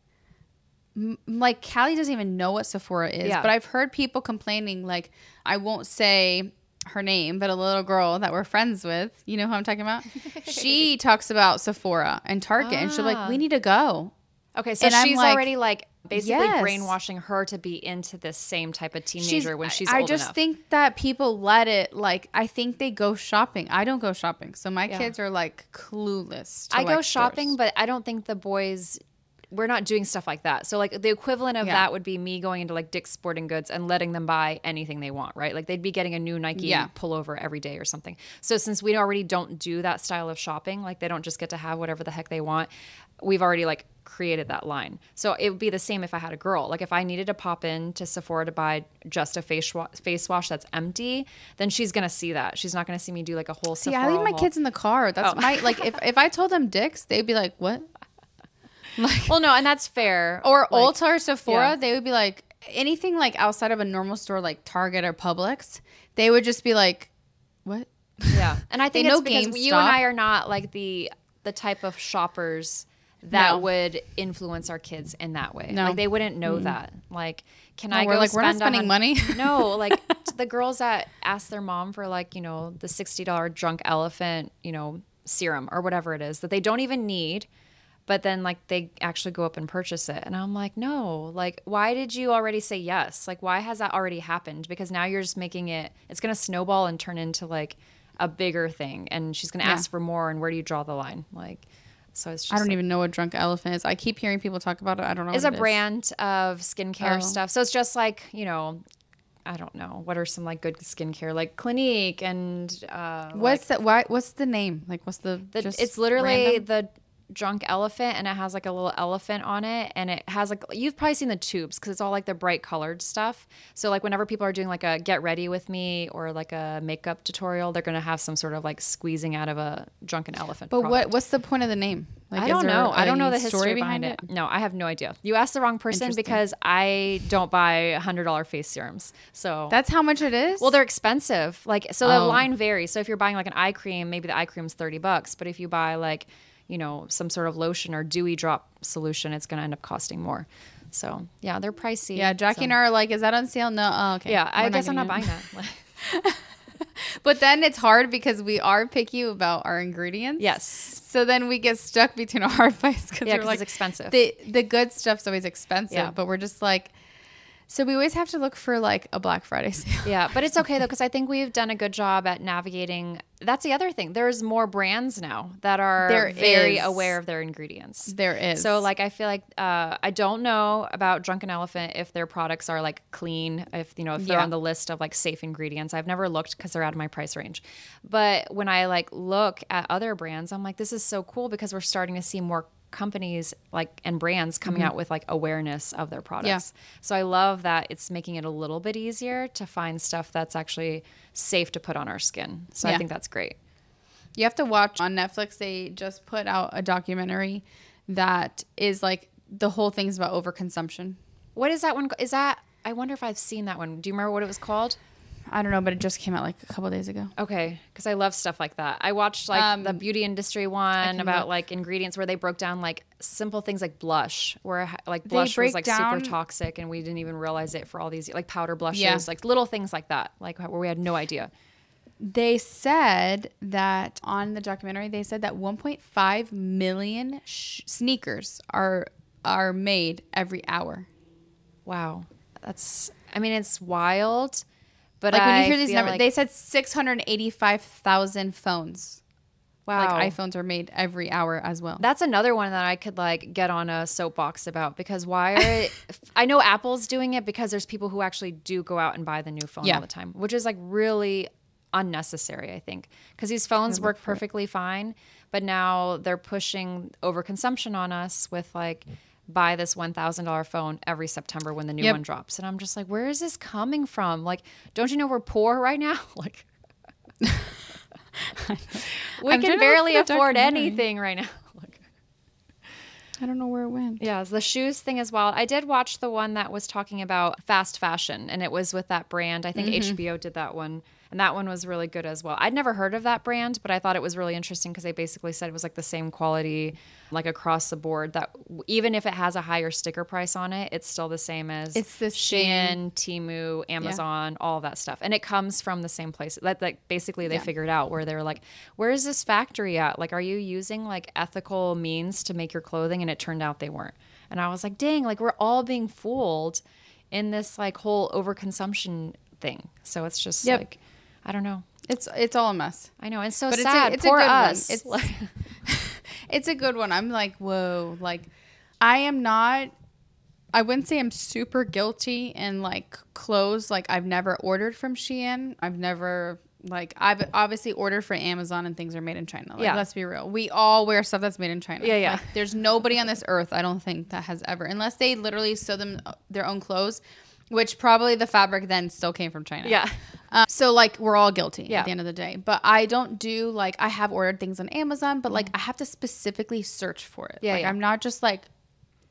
Callie doesn't even know what Sephora is. Yeah. But I've heard people complaining, like, I won't say her name, but a little girl that we're friends with, you know who I'm talking about? She talks about Sephora and Target, and she'll be like, we need to go. Okay, so she's already like basically brainwashing her to be into this same type of teenager when she's old enough. I just think that people let it, like, I think they go shopping. I don't go shopping. So my kids are like clueless. I go shopping, but I don't think the boys, we're not doing stuff like that. So like the equivalent of that would be me going into like Dick's Sporting Goods and letting them buy anything they want, right? Like they'd be getting a new Nike pullover every day or something. So since we already don't do that style of shopping, like they don't just get to have whatever the heck they want, we've already like created that line. So it would be the same if I had a girl. Like if I needed to pop into Sephora to buy just a face wash that's empty, then she's going to see that. She's not going to see me do like a whole Sephora I leave my kids in the car. That's like if I told them Dick's, they'd be like, what? Like, well, no, and that's fair. Or like, Ulta or Sephora, they would be like, anything like outside of a normal store like Target or Publix, they would just be like, what? Yeah. And I think it's because you and I are not like the type of shoppers that would influence our kids in that way. No. Like they wouldn't know that. Like, we're not spending money. No, like the girls that ask their mom for like, the $60 Drunk Elephant, serum or whatever it is that they don't even need, But then like they actually go up and purchase it. And I'm like, no, like, why did you already say yes? Like, why has that already happened? Because now you're just making it's going to snowball and turn into like a bigger thing. And she's going to ask for more. And where do you draw the line? Like, so it's just I don't even know what Drunk Elephant is. I keep hearing people talk about it. I don't know. It's a brand of skincare stuff. So it's just like, you know, I don't know. What are some like good skincare, like Clinique and what's the name? Like what's it's literally the Drunk Elephant, and it has like a little elephant on it, and it has like, you've probably seen the tubes because it's all like the bright colored stuff. So like whenever people are doing like a get ready with me or like a makeup tutorial, they're gonna have some sort of like squeezing out of a drunken elephant. But product. what's the point of the name? Like, I don't know. I don't know the history behind it. No, I have no idea. You asked the wrong person because I don't buy $100 face serums. So that's how much it is? Well, they're expensive. Like, so the line varies. So if you're buying like an eye cream, maybe the eye cream's $30. But if you buy like, you know, some sort of lotion or dewy drop solution, it's going to end up costing more. So yeah, they're pricey. Yeah, Jackie and I are like, is that on sale? No. Oh, okay. Yeah, I guess I'm not buying that. But then it's hard because we are picky about our ingredients. Yes. So then we get stuck between a hard place because like, it's expensive. The good stuff's always expensive, but we're just like, so we always have to look for like a Black Friday sale. Yeah, but it's okay though, because I think we've done a good job at navigating. That's the other thing. There's more brands now that are very aware of their ingredients. There is. So like, I feel like I don't know about Drunken Elephant if their products are like clean, if they're on the list of like safe ingredients. I've never looked because they're out of my price range. But when I like look at other brands, I'm like, this is so cool because we're starting to see more companies like and brands coming out with like awareness of their products. So I love that it's making it a little bit easier to find stuff that's actually safe to put on our skin. So I think that's great. You have to watch on Netflix. They just put out a documentary that is like the whole thing's about overconsumption. What is that one? Is that, I wonder if I've seen that one. Do you remember what it was called? I don't know, but it just came out like a couple of days ago. Okay, because I love stuff like that. I watched like the beauty industry one about like ingredients where they broke down like simple things like blush, where like blush was like super toxic and we didn't even realize it for all these, like powder blushes, like little things like that, like where we had no idea. They said that on the documentary, they said that 1.5 million sneakers are made every hour. Wow, it's wild. But like when you hear these numbers, they said 685,000 phones. Wow. Like iPhones are made every hour as well. That's another one that I could like get on a soapbox about, because I know Apple's doing it because there's people who actually do go out and buy the new phone all the time, which is like really unnecessary, I think, because these phones work perfectly fine, but now they're pushing overconsumption on us with like, buy this $1,000 phone every September when the new one drops. And I'm just like, where is this coming from? Like, don't you know we're poor right now? Like, we can barely afford anything right now. I don't know where it went. Yeah, the shoes thing as well. I did watch the one that was talking about fast fashion, and it was with that brand. I think HBO did that one. And that one was really good as well. I'd never heard of that brand, but I thought it was really interesting because they basically said it was like the same quality, like across the board, that even if it has a higher sticker price on it, it's still the same as Shein, Temu, Amazon, all of that stuff. And it comes from the same place. That like basically they figured out, where they were like, where is this factory at? Like, are you using like ethical means to make your clothing? And it turned out they weren't. And I was like, dang, like we're all being fooled in this like whole overconsumption thing. So it's just like, I don't know. It's all a mess. I know. It's so sad. It's Poor a good us. One. It's a good one. I'm like, whoa. Like, I wouldn't say I'm super guilty in like clothes. Like, I've never ordered from Shein. I've obviously ordered from Amazon, and things are made in China. Like, let's be real. We all wear stuff that's made in China. Yeah. Like, there's nobody on this earth, I don't think, that has ever, unless they literally sew them their own clothes, which probably the fabric then still came from China. Yeah. So like we're all guilty at the end of the day. But I don't do like, I have ordered things on Amazon, but like I have to specifically search for it. I'm not just like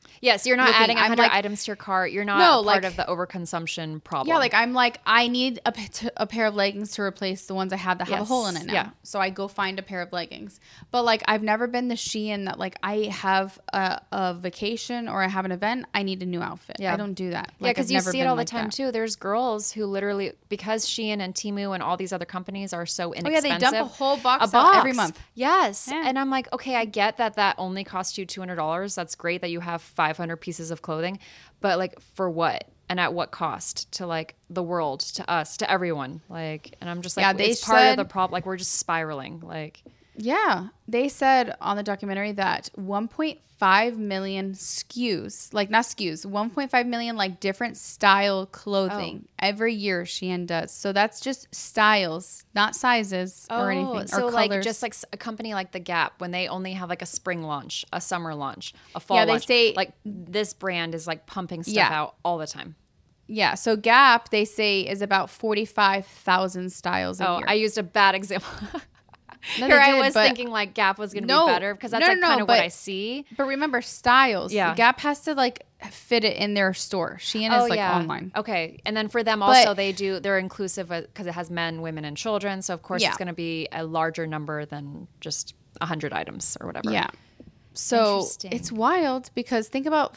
Yes, you're not looking. adding I'm 100 like, items to your cart. You're not No, part like- of the overconsumption problem. Yeah, like I'm like, I need a pair of leggings to replace the ones I have that have a hole in it now. Yeah. So I go find a pair of leggings. But like I've never been the Shein that like I have a vacation or I have an event, I need a new outfit. Yeah. I don't do that. Yeah, Like, because I've you never see it been all the like time that. too. There's girls who literally, because Shein and Temu and all these other companies are so Oh yeah, inexpensive. they dump a whole box out every month. Yes. Yeah. And I'm like, okay, I get that only costs you $200. That's great that you have 500 pieces of clothing. But like for what? And at what cost to like the world, to us, to everyone? Like, and I'm just like, Yeah, they it's part of said- the problem. Like we're just spiraling. Like, Yeah. They said on the documentary that 1.5 million SKUs, like not SKUs, 1.5 million like different style clothing every year Shein does. So that's just styles, not sizes or anything. So or like colors. just like a company like The Gap, when they only have like a spring launch, a summer launch, a fall Yeah, they launch, say- like this brand is like pumping stuff Yeah. out all the time. Yeah, so Gap, they say, is about 45,000 styles a Oh, year. I used a bad example. No, Here they I did, was but- thinking like Gap was going to No, be better because that's no, like no, kind of what but- I see. But remember, styles. Yeah. Gap has to like fit it in their store. Shein is like online. Okay. And then for them But- also, they're inclusive because it has men, women, and children. So of course Yeah. it's going to be a larger number than just 100 items or whatever. Yeah. So Interesting. it's wild because think about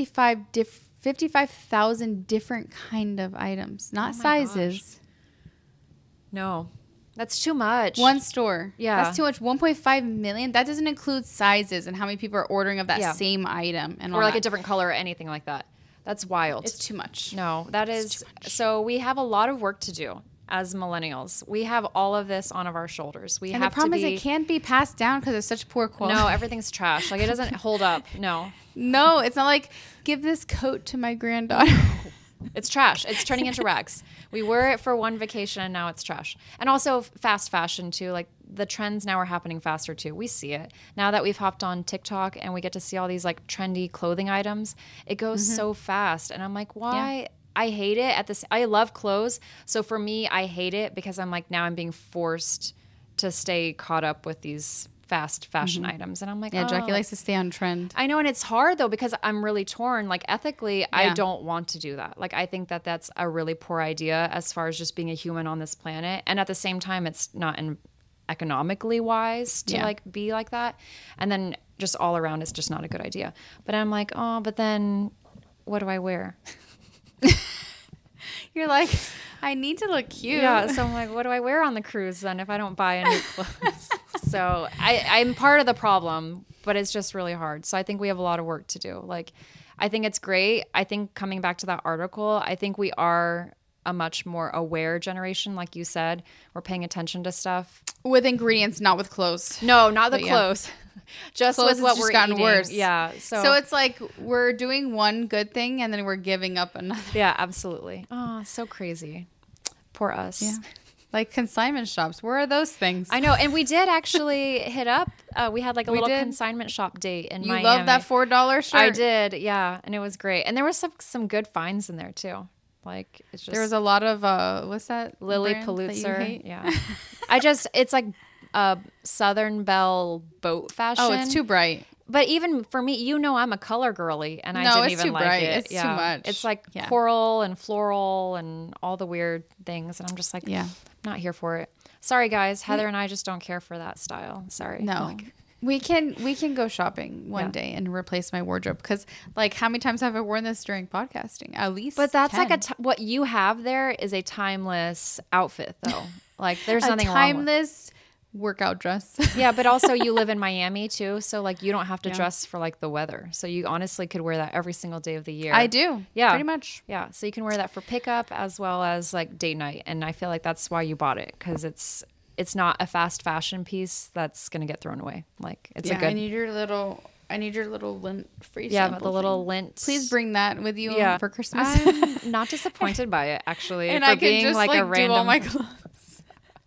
55,000 different kind of items, not Oh my sizes. No, that's too much. One store. Yeah. That's too much. 1.5 million. That doesn't include sizes and how many people are ordering of that Yeah. same item and all or like that. a different color or anything like that. That's wild. It's too much. No, that is so we have a lot of work to do as millennials. We have all of this on our shoulders. We And the have problem to is be it can't be passed down because it's such poor quality. No, everything's trash. Like it doesn't hold up. No. No, it's not like give this coat to my granddaughter. It's trash. It's turning into rags. We wear it for one vacation and now it's trash. And also fast fashion too. Like the trends now are happening faster too. We see it. Now that we've hopped on TikTok and we get to see all these like trendy clothing items, it goes so fast. And I'm like, why? Yeah. I hate it at this. I love clothes. So for me, I hate it because I'm like, now I'm being forced to stay caught up with these fast fashion items. And I'm like, Yeah, Jackie oh, likes to stay on trend. I know, and it's hard though because I'm really torn. Like ethically, I Yeah. don't want to do that. Like I think that that's a really poor idea as far as just being a human on this planet. And at the same time, it's not economically wise to Yeah. like be like that. And then just all around, it's just not a good idea. But I'm like, oh, but then what do I wear? You're like, I need to look cute. Yeah, so I'm like, what do I wear on the cruise then if I don't buy any clothes? So I'm part of the problem, but it's just really hard. So I think we have a lot of work to do. Like, I think it's great. I think coming back to that article, I think we are a much more aware generation. Like you said, we're paying attention to stuff. With ingredients, not with clothes. No, not the But yeah. clothes. Just Clothes with has what just we're gotten eating. worse. Yeah. So it's like we're doing one good thing and then we're giving up another. yeah, absolutely. Oh, so crazy. Poor us. Yeah. Like consignment shops. Where are those things? I know, and we did actually hit up. We had like a We little did. consignment shop date in You Miami. love that $4 shirt? I did, yeah, and it was great. And there was some good finds in there too. Like it's just There was a lot of, what's that? Lily brand that you Pulitzer. hate? Yeah, it's like Southern Belle boat fashion. Oh, it's too bright. But even for me, I'm a color girly, and I No, didn't it's even too like bright. it. It's too much. It's like Yeah. coral and floral and all the weird things, and I'm just like, Yeah. not here for it. Sorry, guys. Heather and I just don't care for that style. Sorry. No. Like, We can go shopping one Yeah. day and replace my wardrobe because like how many times have I worn this during podcasting? At least but that's 10. like what you have there is a timeless outfit, though. Like there's a nothing wrong with timeless workout dress. Yeah, but also you live in Miami too, so like you don't have to Yeah. dress for like the weather. So you honestly could wear that every single day of the year. I do. Yeah. Pretty much. Yeah, so you can wear that for pickup as well as like date night, and I feel like that's why you bought it because it's not a fast fashion piece that's gonna get thrown away. Like it's a good. I need your little lint free yeah, sample the little thing. lint. Please bring that with you yeah for Christmas. I'm not disappointed by it actually. and for I can being just like like a random. do all my clothes.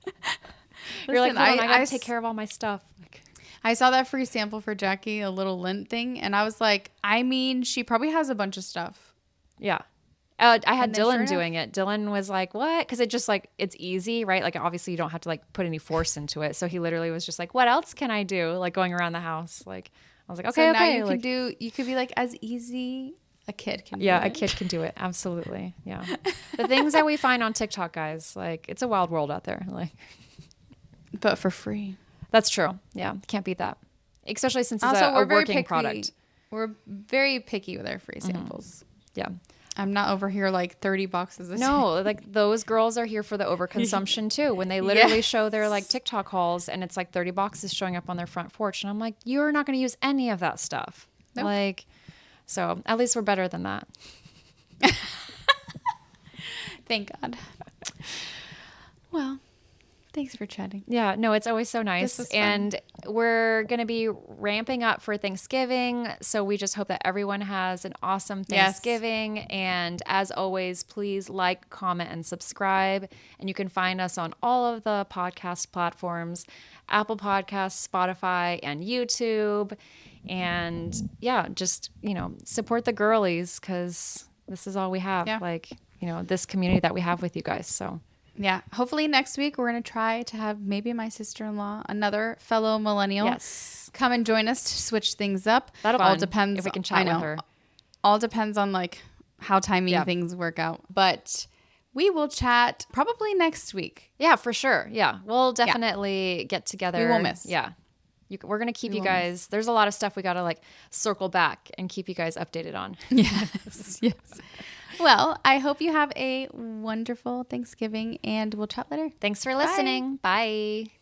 You're like, Listen, hold on, I gotta I take care of all my stuff. Like, I saw that free sample for Jackie, a little lint thing, and I was like, I mean, she probably has a bunch of stuff. yeah. I had And they sure Dylan enough- doing it. Dylan was like, what? Because it just like, it's easy, right? Like, obviously, you don't have to like put any force into it. So he literally was just like, what else can I do? Like, going around the house. Like, I was like, okay, so okay. now you could be like as easy. A kid can do it. Yeah, a kid can do it. Absolutely. Yeah. The things that we find on TikTok, guys, like it's a wild world out there. Like, but for free. That's true. Yeah. Can't beat that. Especially since it's also, a working product. We're very picky with our free samples. Yeah. I'm not over here like 30 boxes. No, like those girls are here for the overconsumption too. When they literally show their like TikTok hauls and it's like 30 boxes showing up on their front porch. And I'm like, you're not going to use any of that stuff. Nope. Like, so at least we're better than that. Thank God. Well, thanks for chatting. Yeah, no, it's always so nice. And we're going to be ramping up for Thanksgiving. So we just hope that everyone has an awesome Thanksgiving. Yes. And as always, please like, comment, and subscribe. And you can find us on all of the podcast platforms, Apple Podcasts, Spotify, and YouTube. And yeah, just, support the girlies because this is all we have. Yeah. Like, this community that we have with you guys. So yeah, hopefully next week we're going to try to have maybe my sister-in-law, another fellow millennial, come and join us to switch things up. That'll all depends if we can chat with her. All depends on like how timing things work out. But we will chat probably next week. Yeah, for sure. Yeah, we'll definitely get together. We won't miss. Yeah. We're going to keep you guys. There's a lot of stuff we got to like circle back and keep you guys updated on. Yes. Yes. Well, I hope you have a wonderful Thanksgiving and we'll chat later. Thanks for listening. Bye.